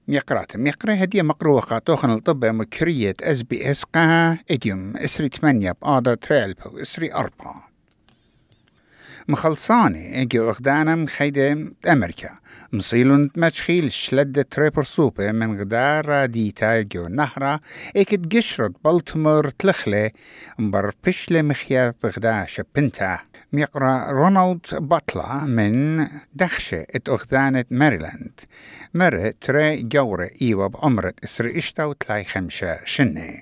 ميقرا هدية مقروة قاتوخن الطب مكرية SBS قا إديوم إسري 8 بآضا تريلبو إسري 4 مخلصاني إجي أخدانا مخيدة أمريكا مصيلون مشخيل شلدة تريبر سوبة من غدار ديتا جو نهرة إكد قشرت بلتمور تلخلة مبر بشلة مخيا بغدا شبنتا ميقرا رونالد باتلا من دخشة أخدانة ماريلاند مرة تري جورة إيوة بعمرة إسري إشتا وتلاي 5 شنة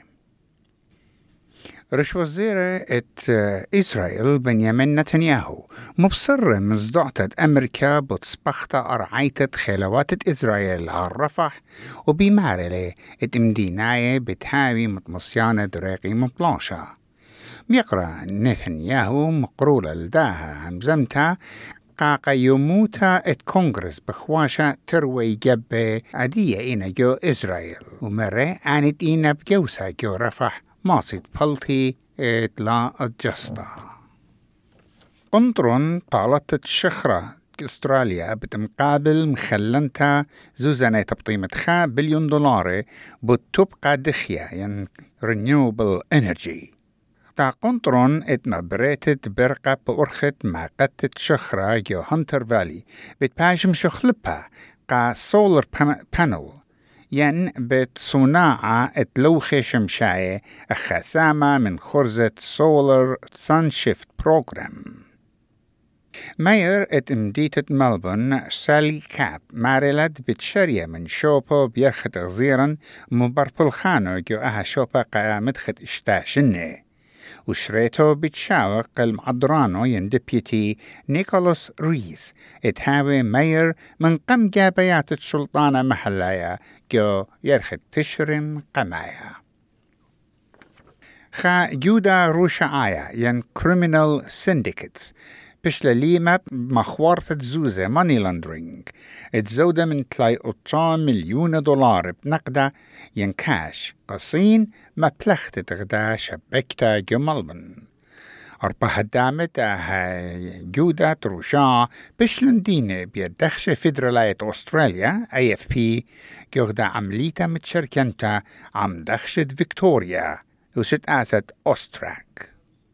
رش وزيرة إسرائيل بنيامين نتنياهو مبصر مزدعتة أمريكا بتصبخت أرعيتة خلوات إسرائيل على رفح وبيمارلة إمديناية بتهاوي متمصيانة دريقي مبلاشة ميقرأ نتنياهو مقرولة لداها همزمتا قاقا يموتا كونغرس بخواشة تروي جبه عدية إنا جو إسرائيل ومرة آنت إنا بجوسا جو رفح ماسيت بلتي لا أجستا قنطرون طالت الشخرة استراليا بتمقابل مخلنتا زوزانة تبطيمة $5 بليون بتبقى دخية يعني renewable energy تا قنطرون اتمبريتت برقة بأرخت مع قتة شخرة جو هانتر فالي بتباجم شخلبها قا سولر بانل ين بتصناعة اتلوخ شمشاية خسامة من خرزة سولر سان شيفت بروغرام ماير اتمديتة ملبون سالي كاب ماريلد بتشرية من شوبو بيرخت غزيرا مبربلخانو جو اها شوبا قامدخت اشتاشنه وشريتو بتشاوق المعضرانو ين ديبيوتي نيكولاس ريز اتهاوي ماير من قم جابيات السلطانة محلايا جو يرخد تشرم قمايا خا جودا روشا ين criminal syndicates بشلا ليما مخوارثة زوزة ماني لاندرينج اتزودة من $3 مليون بنقدة ين كاش قصين ما بلختة غدا شبكتا جمالبن أربعة دامت جودة روشا بشلن دينة بيدخشة فيدرالاية أستراليا AFP جوغدا عمليتا متشركنتا عم دخشة فيكتوريا وست آسد أستراك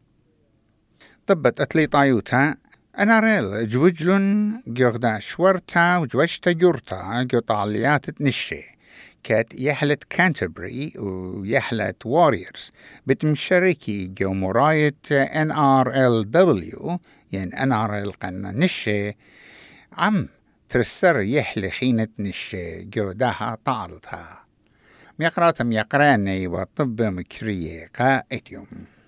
طبت أتلي طايوتا أنا ريل جوجلن جوغدا شورتا وجوشتا جورتا جو طاليات نشي كات يحلت كانتربري ويحلت واريورز بتمشاركي جو مراية NRLW يعني NRL قنا نشي عم ترسر يحلي خينة نشي جو داها طالتها ميقراتم يقراني وطب مكرية قائد يوم